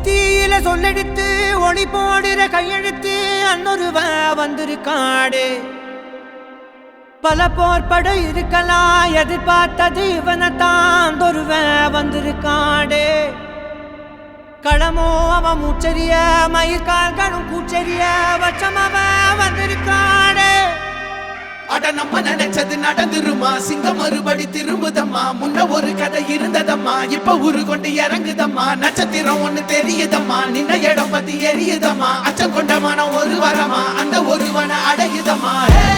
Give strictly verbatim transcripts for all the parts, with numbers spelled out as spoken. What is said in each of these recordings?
தீயில சொல்லெடுத்து ஒளி போடுற கையெழுத்து அன்னொருவ வந்திருக்காடு. பல போர்பட இருக்கலாம் எதிர்பார்த்தது இவனைத்தான் ஒருவ வந்திருக்காடு. களமோ அவன் மூச்சரிய மயிர்கால்களும் கூச்சரிய வச்சம் அவன் வந்திருக்காடு. அட நம்ம நினைச்சது நடந்துருமா, சிங்கம் மறுபடி திரும்புதம்மா. முன்ன ஒரு கதை இருந்ததம்மா, இப்ப உரு கொண்டு இறங்குதம்மா. நட்சத்திரம் ஒண்ணு தெரியுதம்மா, நின்ன இடம் பத்தி எரியுதம்மா. அச்சம் கொண்ட மனம் ஒரு வரமா, அந்த ஒருவனை அடையுதம்மா.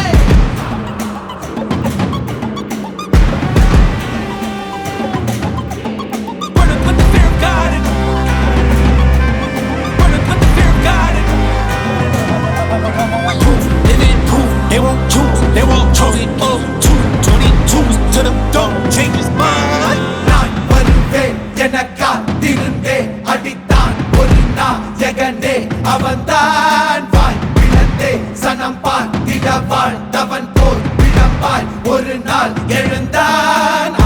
They won't choose, they won't choose it up. Two twenty-twos to the door, change his mind. நான் வருவேன் என காத்திருந்தே, அடித்தான் ஒரு நாயகனே அவன்தான். வாய் பிளந்தே சனம் பார்த்திட வாழ்ந்தவன் போல் விளம்பாய் ஒரு நாள் எழுந்தான்.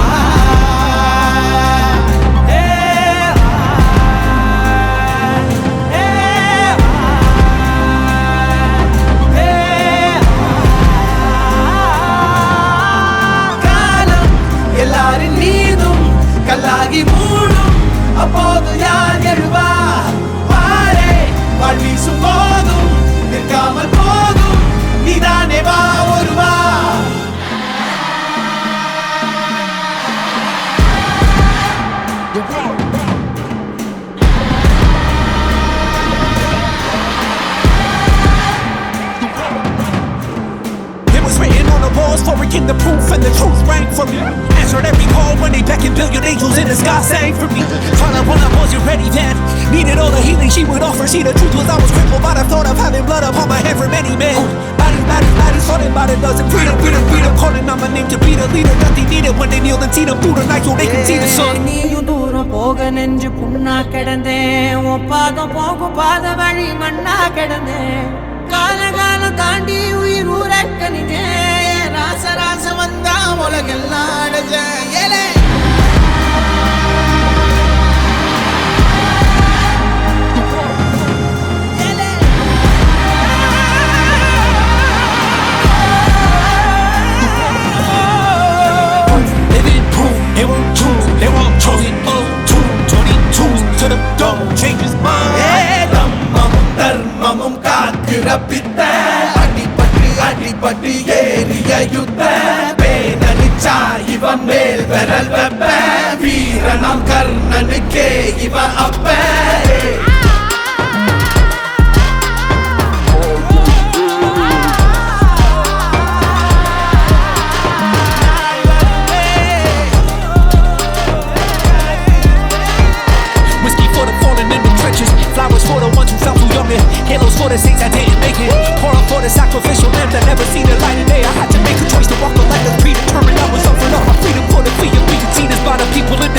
கல்லாகி மூடும் அப்போது யார் எழுவா? பாரே வாழ் வீசும் போதும் நிற்காமல் போதும் நீதானே வா ஒருவா. It was written on the walls for a king, the proof and the truth rang for me. Answered every call when they beckoned, billion angels in the sky sang for me. Tried up when I wasn't ready then, needed all the healing she would offer. See, the truth was I was crippled by the thought of having blood upon my head for many men. Bodies, bodies, bodies, falling by the dozen. Freedom, freedom, freedom, calling on my name to be the leader that they needed when they kneeled and seen them through the night so they could see the sun. நீயும் தூரம் போக நெஞ்சு புண்ணா கிடந்தேன், உன் பாதம் போகும் பாத வழி மண்ணா கிடந்தேன். கால காலம் தாண்டி உயிர் ஊரக்கணிதேன், ராச ராச வந்தா உலகெல்லாம் அடைஞ்சேன். ஏலே They won't choose, they won't choose it up. Two twenty-twos to the door, change his mind. தம்மமும் தர்மமும் காக்கிற பித்த, அடிபட்டு அடிபட்டு ஏறிய யுத்த. பேனலிச்சா இவன் மேல் விரல் வெப்ப, வீரனாம் கர்ணனுக்கே இவன் அப்ப. Flowers for the ones who fell too young, halos for the saints that didn't make it. Pour up for the sacrificial lamb that never seen the light of day. I had to make a choice to walk the light that's predetermined. I was up for love, my freedom for the fear. We can see this by the people in the